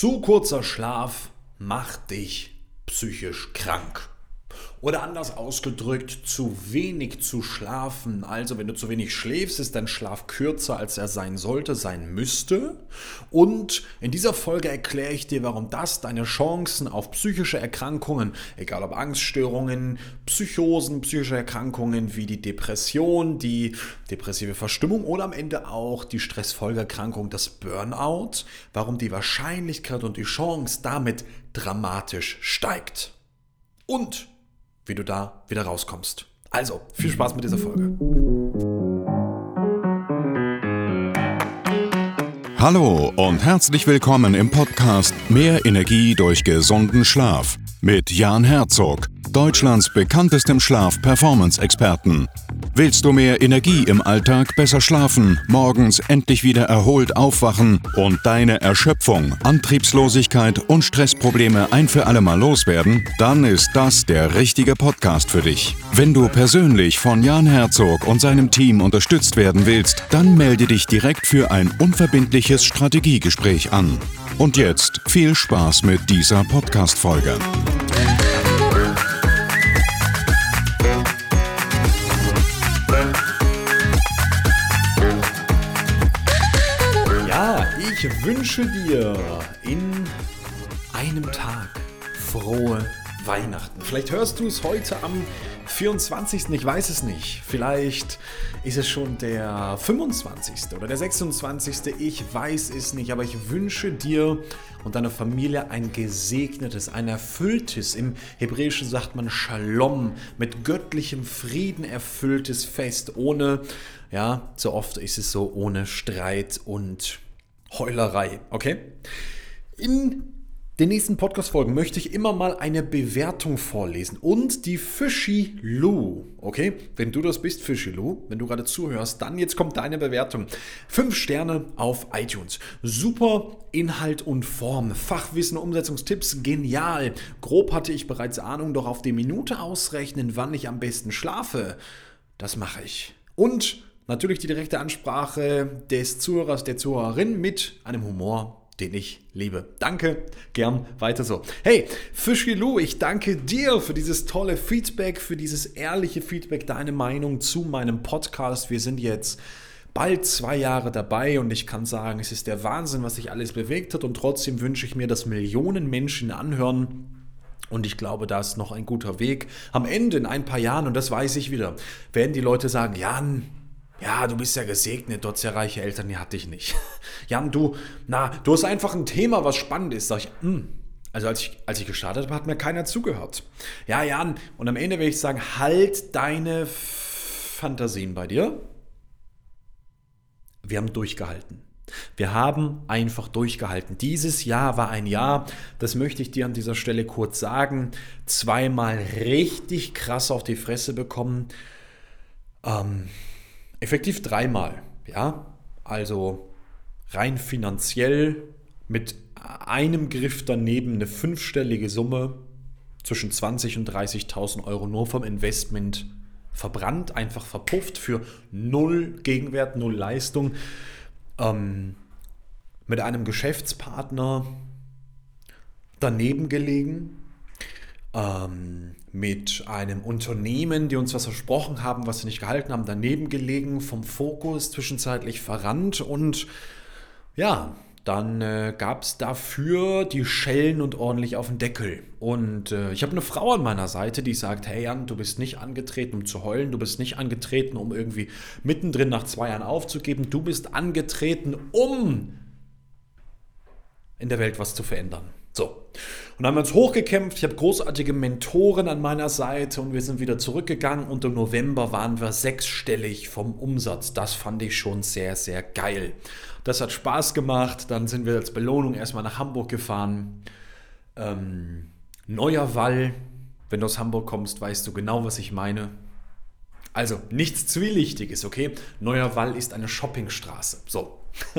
Zu kurzer Schlaf macht dich psychisch krank. Oder anders ausgedrückt, zu wenig zu schlafen. Also wenn du zu wenig schläfst, ist dein Schlaf kürzer, als er sein sollte, sein müsste. Und in dieser Folge erkläre ich dir, warum das deine Chancen auf psychische Erkrankungen, egal ob Angststörungen, Psychosen, psychische Erkrankungen wie die Depression, die depressive Verstimmung oder am Ende auch die Stressfolgeerkrankung, das Burnout, warum die Wahrscheinlichkeit und die Chance damit dramatisch steigt. Und wie du da wieder rauskommst. Also, viel Spaß mit dieser Folge. Hallo und herzlich willkommen im Podcast Mehr Energie durch gesunden Schlaf mit Jan Herzog, Deutschlands bekanntestem Schlaf-Performance-Experten. Willst du mehr Energie im Alltag, besser schlafen, morgens endlich wieder erholt aufwachen und deine Erschöpfung, Antriebslosigkeit und Stressprobleme ein für alle Mal loswerden? Dann ist das der richtige Podcast für dich. Wenn du persönlich von Jan Herzog und seinem Team unterstützt werden willst, dann melde dich direkt für ein unverbindliches Strategiegespräch an. Und jetzt viel Spaß mit dieser Podcast-Folge. Ich wünsche dir in einem Tag frohe Weihnachten. Vielleicht hörst du es heute am 24. Ich weiß es nicht. Vielleicht ist es schon der 25. oder der 26. Ich weiß es nicht. Aber ich wünsche dir und deiner Familie ein gesegnetes, ein erfülltes, im Hebräischen sagt man Shalom, mit göttlichem Frieden erfülltes Fest. Ohne, so oft ist es so, ohne Streit und Heulerei, okay? In den nächsten Podcast-Folgen möchte ich immer mal eine Bewertung vorlesen und die Fishy Lou, okay? Wenn du das bist, Fishy Lou, wenn du gerade zuhörst, dann jetzt kommt deine Bewertung. 5 Sterne auf iTunes. Super Inhalt und Form, Fachwissen, Umsetzungstipps, genial. Grob hatte ich bereits Ahnung, doch auf die Minute ausrechnen, wann ich am besten schlafe, das mache ich. Und natürlich die direkte Ansprache des Zuhörers, der Zuhörerin mit einem Humor, den ich liebe. Danke, gern weiter so. Hey, Fishy Lou, ich danke dir für dieses tolle Feedback, für dieses ehrliche Feedback, deine Meinung zu meinem Podcast. Wir sind jetzt bald 2 Jahre dabei und ich kann sagen, es ist der Wahnsinn, was sich alles bewegt hat und trotzdem wünsche ich mir, dass Millionen Menschen anhören. Und ich glaube, da ist noch ein guter Weg. Am Ende, in ein paar Jahren, und das weiß ich wieder, werden die Leute sagen, Jan, ja, du bist ja gesegnet, du hast ja reiche Eltern, die hatte ich nicht. Jan, du hast einfach ein Thema, was spannend ist. Sag ich, Also als ich gestartet habe, hat mir keiner zugehört. Ja, Jan, und am Ende will ich sagen, halt deine Fantasien bei dir. Wir haben durchgehalten. Wir haben einfach durchgehalten. Dieses Jahr war ein Jahr, das möchte ich dir an dieser Stelle kurz sagen, 2-mal richtig krass auf die Fresse bekommen. Effektiv 3-mal, also rein finanziell mit einem Griff daneben eine 5-stellige Summe zwischen 20.000 und 30.000 Euro nur vom Investment verbrannt, einfach verpufft für 0 Gegenwert, 0 Leistung, mit einem Geschäftspartner daneben gelegen, mit einem Unternehmen, die uns was versprochen haben, was sie nicht gehalten haben, daneben gelegen, vom Fokus zwischenzeitlich verrannt und dann gab es dafür die Schellen und ordentlich auf den Deckel. Und ich habe eine Frau an meiner Seite, die sagt, hey Jan, du bist nicht angetreten, um zu heulen, du bist nicht angetreten, um irgendwie mittendrin nach 2 Jahren aufzugeben, du bist angetreten, um in der Welt was zu verändern. So, und dann haben wir uns hochgekämpft, ich habe großartige Mentoren an meiner Seite und wir sind wieder zurückgegangen und im November waren wir 6-stellig vom Umsatz. Das fand ich schon sehr, sehr geil. Das hat Spaß gemacht, dann sind wir als Belohnung erstmal nach Hamburg gefahren. Neuer Wall, wenn du aus Hamburg kommst, weißt du genau, was ich meine. Also nichts Zwielichtiges, okay? Neuer Wall ist eine Shoppingstraße. So,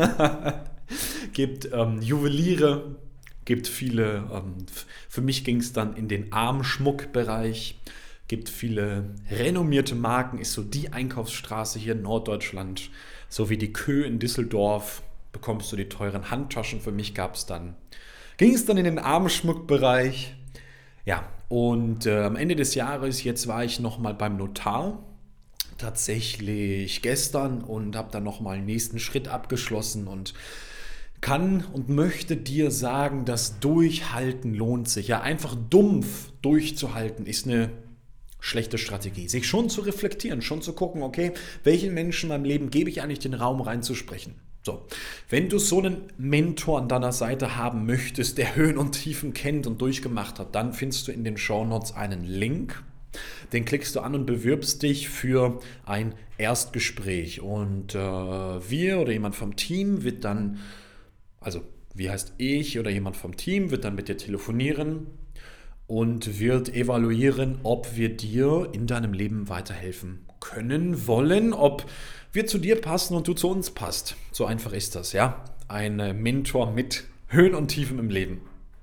gibt Juweliere, gibt viele, für mich ging es dann in den Armschmuckbereich, gibt viele renommierte Marken, ist so die Einkaufsstraße hier in Norddeutschland, so wie die Kö in Düsseldorf, bekommst du die teuren Handtaschen. Für mich gab es dann ging es dann in den Armschmuckbereich. Ja, und am Ende des Jahres, jetzt war ich nochmal beim Notar, tatsächlich gestern, und habe dann nochmal einen nächsten Schritt abgeschlossen und kann und möchte dir sagen, das Durchhalten lohnt sich. Ja, einfach dumpf durchzuhalten ist eine schlechte Strategie. Sich schon zu reflektieren, schon zu gucken, okay, welchen Menschen in meinem Leben gebe ich eigentlich den Raum reinzusprechen. So, wenn du so einen Mentor an deiner Seite haben möchtest, der Höhen und Tiefen kennt und durchgemacht hat, dann findest du in den Shownotes einen Link. Den klickst du an und bewirbst dich für ein Erstgespräch. Und wir oder jemand vom Team wird dann, also wie heißt ich oder jemand vom Team wird dann mit dir telefonieren und wird evaluieren, ob wir dir in deinem Leben weiterhelfen können, wollen, ob wir zu dir passen und du zu uns passt. So einfach ist das, ja. Ein Mentor mit Höhen und Tiefen im Leben.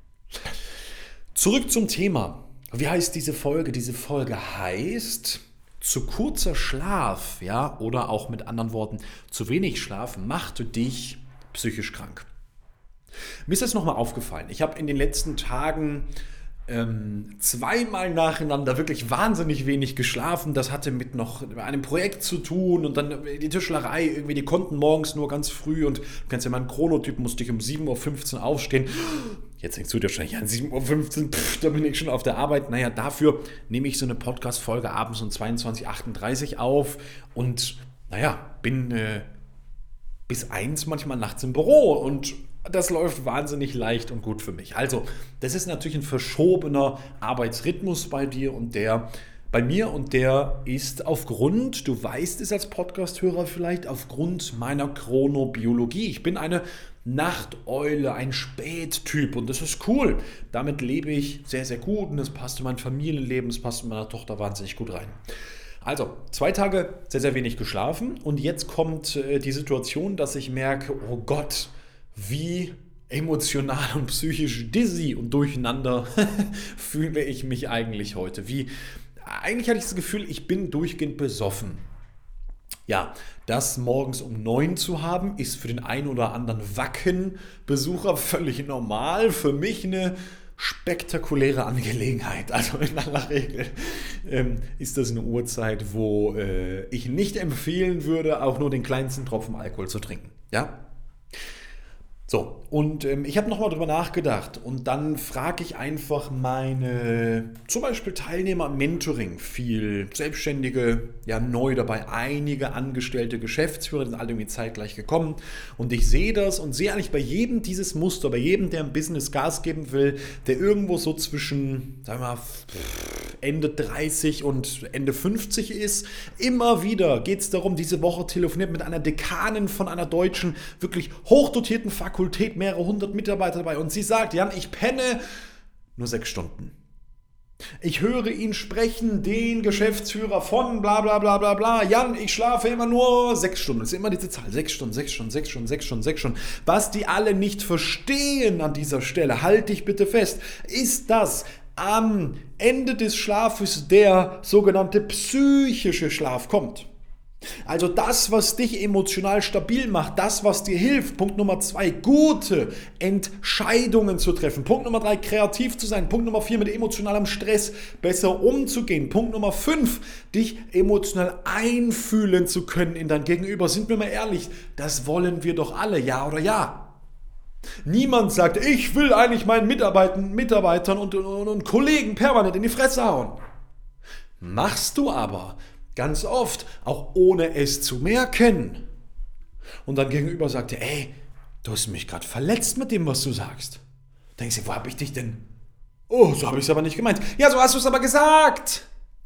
Zurück zum Thema. Wie heißt diese Folge? Diese Folge heißt, zu kurzer Schlaf, ja, oder auch mit anderen Worten, zu wenig Schlaf macht dich psychisch krank. Mir ist das nochmal aufgefallen. Ich habe in den letzten Tagen zweimal nacheinander wirklich wahnsinnig wenig geschlafen. Das hatte mit noch einem Projekt zu tun und dann die Tischlerei, irgendwie, die konnten morgens nur ganz früh und du kennst ja meinen Chronotyp, musste ich um 7.15 Uhr aufstehen. Jetzt denkst du dir wahrscheinlich an 7.15 Uhr, da bin ich schon auf der Arbeit. Naja, dafür nehme ich so eine Podcast-Folge abends um 22.38 Uhr auf und naja, bin bis 1 manchmal nachts im Büro und das läuft wahnsinnig leicht und gut für mich. Also, das ist natürlich ein verschobener Arbeitsrhythmus bei dir und bei mir, und der ist aufgrund, du weißt es als Podcast-Hörer vielleicht, aufgrund meiner Chronobiologie. Ich bin eine Nachteule, ein Spättyp, und das ist cool. Damit lebe ich sehr, sehr gut und das passt in mein Familienleben, das passt in meiner Tochter wahnsinnig gut rein. Also, 2 Tage sehr, sehr wenig geschlafen und jetzt kommt die Situation, dass ich merke, oh Gott, wie emotional und psychisch dizzy und durcheinander fühle ich mich eigentlich heute. Eigentlich hatte ich das Gefühl, ich bin durchgehend besoffen. Ja, das morgens um 9 zu haben, ist für den einen oder anderen Wacken-Besucher völlig normal. Für mich eine spektakuläre Angelegenheit. Also in aller Regel ist das eine Uhrzeit, wo ich nicht empfehlen würde, auch nur den kleinsten Tropfen Alkohol zu trinken. Ja? So, und ich habe nochmal drüber nachgedacht und dann frage ich einfach meine, zum Beispiel Teilnehmer im Mentoring, viel Selbstständige, ja neu dabei, einige angestellte Geschäftsführer, die sind alle irgendwie zeitgleich gekommen und ich sehe das und sehe eigentlich bei jedem dieses Muster, bei jedem, der im Business Gas geben will, der irgendwo so zwischen, sagen wir mal, Ende 30 und Ende 50 ist, immer wieder geht es darum, diese Woche telefoniert mit einer Dekanin von einer deutschen, wirklich hochdotierten Fakultät, mehrere hundert Mitarbeiter dabei und sie sagt, Jan, ich penne nur 6 Stunden. Ich höre ihn sprechen, den Geschäftsführer von bla bla bla bla bla. Jan, ich schlafe immer nur 6 Stunden. Das ist immer diese Zahl. 6 Stunden, 6 Stunden, 6 Stunden, 6 Stunden, 6 Stunden. Was die alle nicht verstehen an dieser Stelle, halt dich bitte fest, ist das am Ende des Schlafes der sogenannte psychische Schlaf kommt. Also das, was dich emotional stabil macht, das, was dir hilft. Punkt Nummer 2, gute Entscheidungen zu treffen. Punkt Nummer 3, kreativ zu sein. Punkt Nummer 4, mit emotionalem Stress besser umzugehen. Punkt Nummer 5, dich emotional einfühlen zu können in dein Gegenüber. Sind wir mal ehrlich, das wollen wir doch alle, ja oder ja? Niemand sagt, ich will eigentlich meinen Mitarbeitern und Kollegen permanent in die Fresse hauen. Machst du aber ganz oft, auch ohne es zu merken. Und dann gegenüber sagt er, ey, du hast mich gerade verletzt mit dem, was du sagst. Denkst du, wo habe ich dich denn? Oh, so habe ich es aber nicht gemeint. Ja, so hast du es aber gesagt.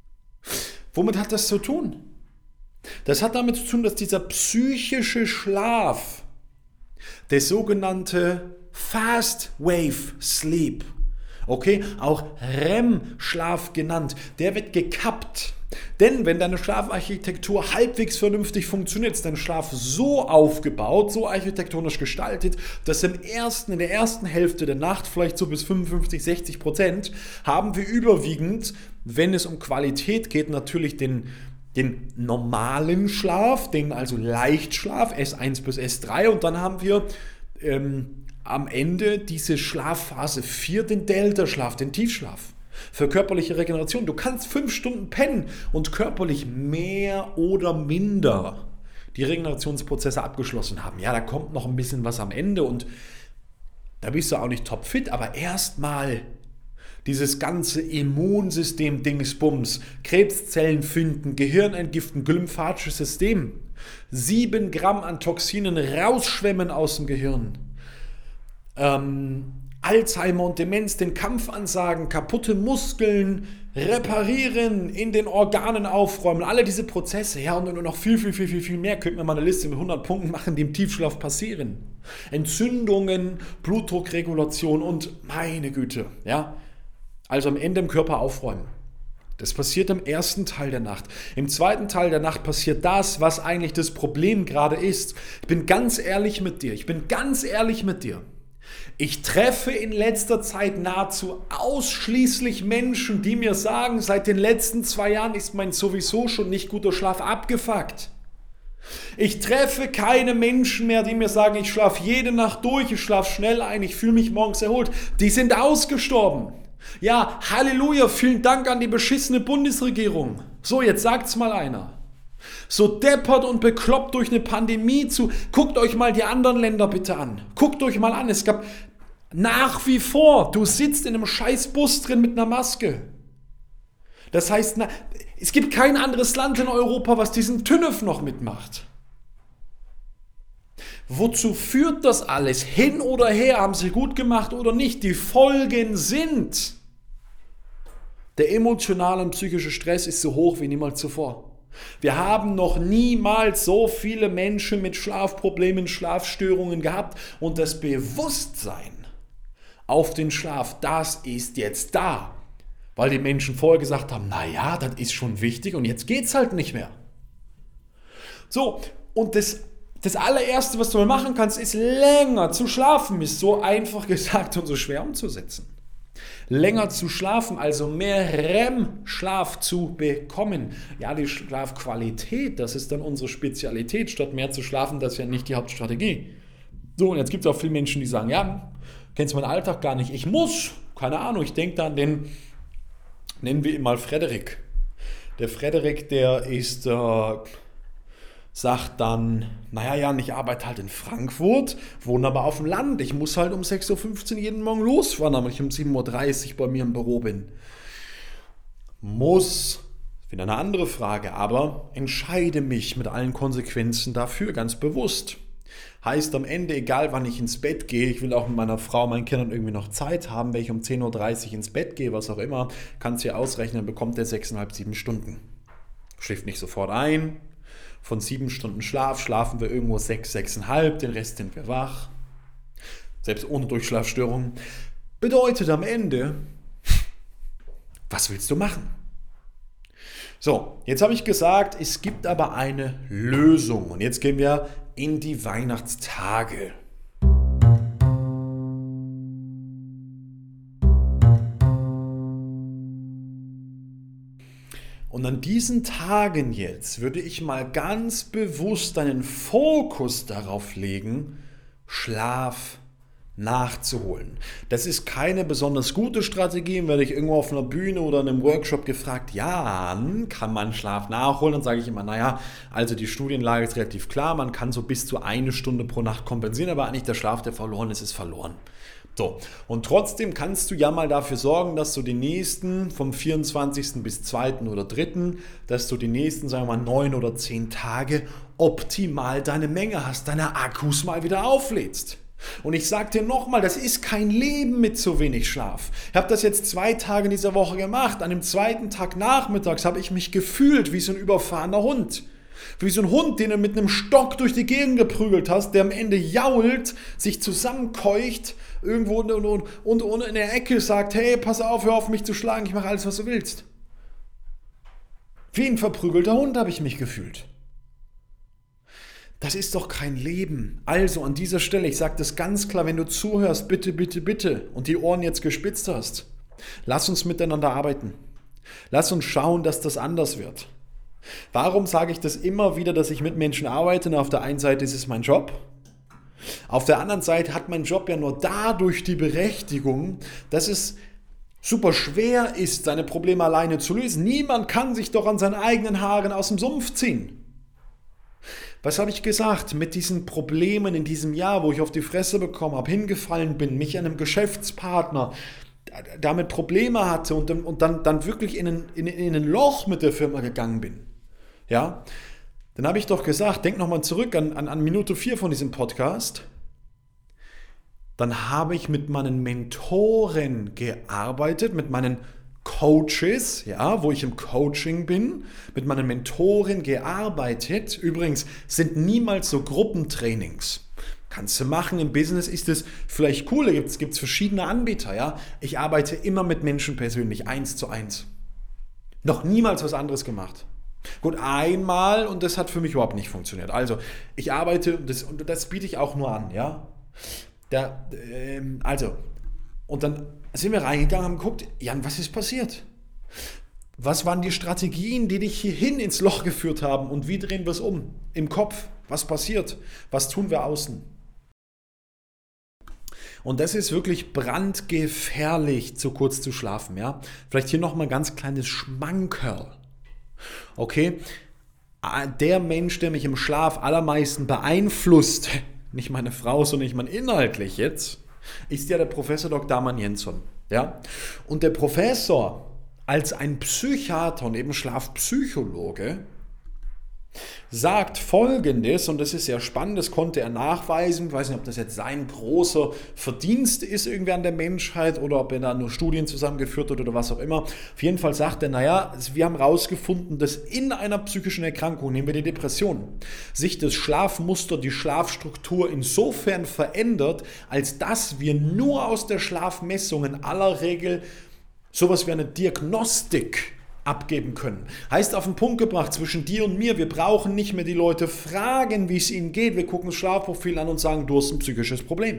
Womit hat das zu tun? Das hat damit zu tun, dass dieser psychische Schlaf, der sogenannte Fast Wave Sleep, okay, auch REM-Schlaf genannt, der wird gekappt. Denn wenn deine Schlafarchitektur halbwegs vernünftig funktioniert, ist dein Schlaf so aufgebaut, so architektonisch gestaltet, dass in der ersten Hälfte der Nacht, vielleicht so bis 55-60%, haben wir überwiegend, wenn es um Qualität geht, natürlich den normalen Schlaf, den also Leichtschlaf, S1 bis S3, und dann haben wir am Ende diese Schlafphase 4, den Delta-Schlaf, den Tiefschlaf. Für körperliche Regeneration. Du kannst 5 Stunden pennen und körperlich mehr oder minder die Regenerationsprozesse abgeschlossen haben. Ja, da kommt noch ein bisschen was am Ende und da bist du auch nicht topfit, aber erstmal dieses ganze Immunsystem Dingsbums, Krebszellen finden, Gehirn entgiften, glymphatisches System, 7 Gramm an Toxinen rausschwemmen aus dem Gehirn, Alzheimer und Demenz, den Kampf ansagen, kaputte Muskeln reparieren, in den Organen aufräumen, alle diese Prozesse, ja, und noch viel mehr, könnten wir mal eine Liste mit 100 Punkten machen, die im Tiefschlaf passieren. Entzündungen, Blutdruckregulation und meine Güte, ja, also am Ende im Körper aufräumen. Das passiert im ersten Teil der Nacht. Im zweiten Teil der Nacht passiert das, was eigentlich das Problem gerade ist. Ich bin ganz ehrlich mit dir. Ich treffe in letzter Zeit nahezu ausschließlich Menschen, die mir sagen, seit den letzten 2 Jahren ist mein sowieso schon nicht guter Schlaf abgefuckt. Ich treffe keine Menschen mehr, die mir sagen, ich schlafe jede Nacht durch, ich schlafe schnell ein, ich fühle mich morgens erholt. Die sind ausgestorben. Ja, Halleluja, vielen Dank an die beschissene Bundesregierung. So, jetzt sagt's mal einer. So deppert und bekloppt durch eine Pandemie zu. Guckt euch mal die anderen Länder bitte an. Guckt euch mal an. Es gab nach wie vor, du sitzt in einem scheiß Bus drin mit einer Maske. Das heißt, es gibt kein anderes Land in Europa, was diesen TÜNEF noch mitmacht. Wozu führt das alles? Hin oder her, haben sie gut gemacht oder nicht? Die Folgen sind, der emotionale und psychische Stress ist so hoch wie niemals zuvor. Wir haben noch niemals so viele Menschen mit Schlafproblemen, Schlafstörungen gehabt und das Bewusstsein auf den Schlaf, das ist jetzt da. Weil die Menschen vorher gesagt haben, naja, das ist schon wichtig und jetzt geht's halt nicht mehr. So, und das allererste, was du mal machen kannst, ist länger zu schlafen. Ist so einfach gesagt und so schwer umzusetzen. Länger zu schlafen, also mehr REM-Schlaf zu bekommen. Ja, die Schlafqualität, das ist dann unsere Spezialität. Statt mehr zu schlafen, das ist ja nicht die Hauptstrategie. So, und jetzt gibt es auch viele Menschen, die sagen, ja, kennst du meinen Alltag gar nicht. Ich muss, keine Ahnung, ich denke da an den, nennen wir ihn mal Frederik. Der Frederik, der ist... sagt dann, naja, Jan, ich arbeite halt in Frankfurt, wohne aber auf dem Land. Ich muss halt um 6.15 Uhr jeden Morgen losfahren, damit ich um 7.30 Uhr bei mir im Büro bin. Muss, wieder eine andere Frage, aber entscheide mich mit allen Konsequenzen dafür, ganz bewusst. Heißt am Ende, egal wann ich ins Bett gehe, ich will auch mit meiner Frau, meinen Kindern irgendwie noch Zeit haben, wenn ich um 10.30 Uhr ins Bett gehe, was auch immer, kannst du ja ausrechnen, bekommt der 6,5, 7 Stunden. Schläft nicht sofort ein. Von 7 Stunden Schlaf schlafen wir irgendwo 6, 6,5, den Rest sind wir wach. Selbst ohne Durchschlafstörungen. Bedeutet am Ende, was willst du machen? So, jetzt habe ich gesagt, es gibt aber eine Lösung. Und jetzt gehen wir in die Weihnachtstage. Und an diesen Tagen jetzt würde ich mal ganz bewusst einen Fokus darauf legen, Schlaf nachzuholen. Das ist keine besonders gute Strategie. Werde ich irgendwo auf einer Bühne oder in einem Workshop gefragt, ja, kann man Schlaf nachholen? Dann sage ich immer, naja, also die Studienlage ist relativ klar, man kann so bis zu 1 Stunde pro Nacht kompensieren, aber eigentlich der Schlaf, der verloren ist verloren. So, und trotzdem kannst du ja mal dafür sorgen, dass du die nächsten, vom 24. bis 2. oder 3., dass du die nächsten, sagen wir mal, 9 oder 10 Tage optimal deine Menge hast, deine Akkus mal wieder auflädst. Und ich sage dir nochmal, das ist kein Leben mit zu wenig Schlaf. Ich habe das jetzt 2 Tage in dieser Woche gemacht. An dem 2. Tag nachmittags habe ich mich gefühlt wie so ein überfahrener Hund. Wie so ein Hund, den du mit einem Stock durch die Gegend geprügelt hast, der am Ende jault, sich zusammenkeucht, irgendwo und in der Ecke sagt, hey, pass auf, hör auf mich zu schlagen, ich mache alles, was du willst. Wie ein verprügelter Hund habe ich mich gefühlt. Das ist doch kein Leben. Also an dieser Stelle, ich sage das ganz klar, wenn du zuhörst, bitte, bitte, bitte und die Ohren jetzt gespitzt hast, lass uns miteinander arbeiten. Lass uns schauen, dass das anders wird. Warum sage ich das immer wieder, dass ich mit Menschen arbeite? Und auf der einen Seite ist es mein Job. Auf der anderen Seite hat mein Job ja nur dadurch die Berechtigung, dass es super schwer ist, seine Probleme alleine zu lösen. Niemand kann sich doch an seinen eigenen Haaren aus dem Sumpf ziehen. Was habe ich gesagt? Mit diesen Problemen in diesem Jahr, wo ich auf die Fresse bekommen habe, hingefallen bin, mich einem Geschäftspartner damit Probleme hatte und dann wirklich in ein Loch mit der Firma gegangen bin. Ja? Dann habe ich doch gesagt, denk nochmal zurück an Minute 4 von diesem Podcast. Dann habe ich mit meinen Mentoren gearbeitet, mit meinen Coaches, ja, wo ich im Coaching bin, mit meinen Mentoren gearbeitet. Übrigens sind niemals so Gruppentrainings. Kannst du machen, im Business ist es vielleicht cool, da gibt es verschiedene Anbieter. Ja. Ich arbeite immer mit Menschen persönlich, 1:1. Noch niemals was anderes gemacht. Gut, einmal und das hat für mich überhaupt nicht funktioniert. Also, ich arbeite, und das biete ich auch nur an, ja. Und dann sind wir reingegangen und haben geguckt, Jan, was ist passiert? Was waren die Strategien, die dich hierhin ins Loch geführt haben und wie drehen wir es um? Im Kopf, was passiert? Was tun wir außen? Und das ist wirklich brandgefährlich, zu kurz zu schlafen. Ja? Vielleicht hier nochmal ein ganz kleines Schmankerl. Okay, der Mensch, der mich im Schlaf allermeisten beeinflusst, nicht meine Frau, sondern ich meine inhaltlich jetzt, ist ja der Professor Dr. Arman Jensson. Ja? Und der Professor als ein Psychiater und eben Schlafpsychologe sagt Folgendes, und das ist sehr spannend, das konnte er nachweisen, ich weiß nicht, ob das jetzt sein großer Verdienst ist irgendwie an der Menschheit oder ob er da nur Studien zusammengeführt hat oder was auch immer. Auf jeden Fall sagt er, wir haben herausgefunden, dass in einer psychischen Erkrankung, nehmen wir die Depression, sich das Schlafmuster, die Schlafstruktur insofern verändert, als dass wir nur aus der Schlafmessung in aller Regel sowas wie eine Diagnostik abgeben können. Heißt auf den Punkt gebracht, zwischen dir und mir, wir brauchen nicht mehr die Leute fragen, wie es ihnen geht. Wir gucken das Schlafprofil an und sagen, du hast ein psychisches Problem.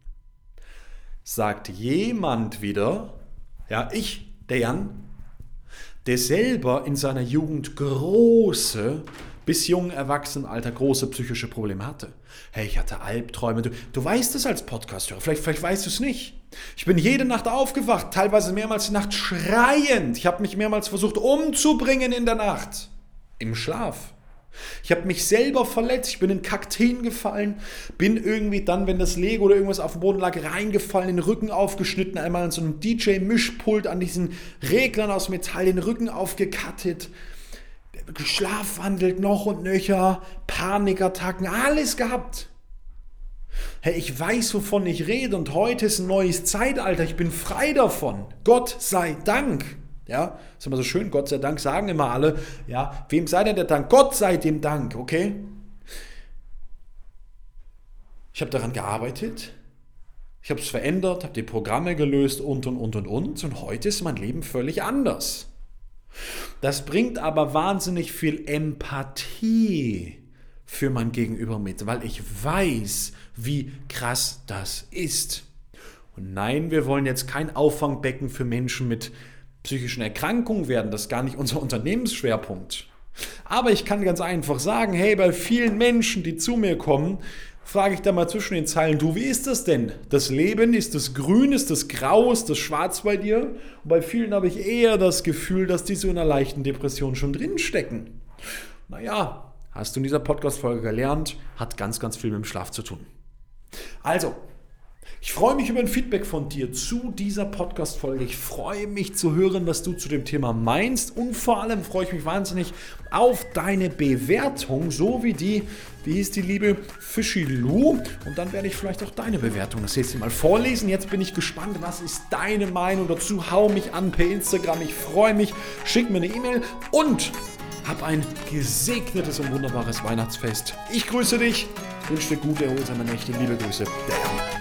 Sagt jemand wieder, ja, der Jan, der selber in seiner Jugend große, bis jungen Erwachsenenalter große psychische Probleme hatte. Hey, ich hatte Albträume. Du weißt es als Podcast-Hörer, vielleicht weißt du es nicht. Ich bin jede Nacht aufgewacht, teilweise mehrmals die Nacht schreiend. Ich habe mich mehrmals versucht umzubringen in der Nacht, im Schlaf. Ich habe mich selber verletzt, ich bin in Kakteen gefallen, bin irgendwie dann, wenn das Lego oder irgendwas auf dem Boden lag, reingefallen, den Rücken aufgeschnitten, einmal an so einem DJ-Mischpult, an diesen Reglern aus Metall, den Rücken aufgekattet, geschlafwandelt noch und nöcher, Panikattacken, alles gehabt. Hey, ich weiß, wovon ich rede und heute ist ein neues Zeitalter, ich bin frei davon. Gott sei Dank. Ja, ist immer so schön, Gott sei Dank sagen immer alle. Ja, wem sei denn der Dank? Gott sei dem Dank, okay? Ich habe daran gearbeitet, ich habe es verändert, habe die Programme gelöst und heute ist mein Leben völlig anders. Das bringt aber wahnsinnig viel Empathie für mein Gegenüber mit, weil ich weiß, wie krass das ist. Und nein, wir wollen jetzt kein Auffangbecken für Menschen mit psychischen Erkrankungen werden, das ist gar nicht unser Unternehmensschwerpunkt. Aber ich kann ganz einfach sagen, hey, bei vielen Menschen, die zu mir kommen, frage ich da mal zwischen den Zeilen, du, wie ist das denn? Das Leben, ist das grün, ist das grau, ist das schwarz bei dir? Und bei vielen habe ich eher das Gefühl, dass die so in einer leichten Depression schon drinstecken. Naja, hast du in dieser Podcast-Folge gelernt, hat ganz, ganz viel mit dem Schlaf zu tun. Also, ich freue mich über ein Feedback von dir zu dieser Podcast-Folge. Ich freue mich zu hören, was du zu dem Thema meinst. Und vor allem freue ich mich wahnsinnig auf deine Bewertung, so wie hieß die liebe Fischilu. Und dann werde ich vielleicht auch deine Bewertung das nächste Mal vorlesen. Jetzt bin ich gespannt, was ist deine Meinung dazu? Hau mich an per Instagram. Ich freue mich. Schick mir eine E-Mail und hab ein gesegnetes und wunderbares Weihnachtsfest. Ich grüße dich, wünsche dir gute, erholsame Nächte. Liebe Grüße, der Jan.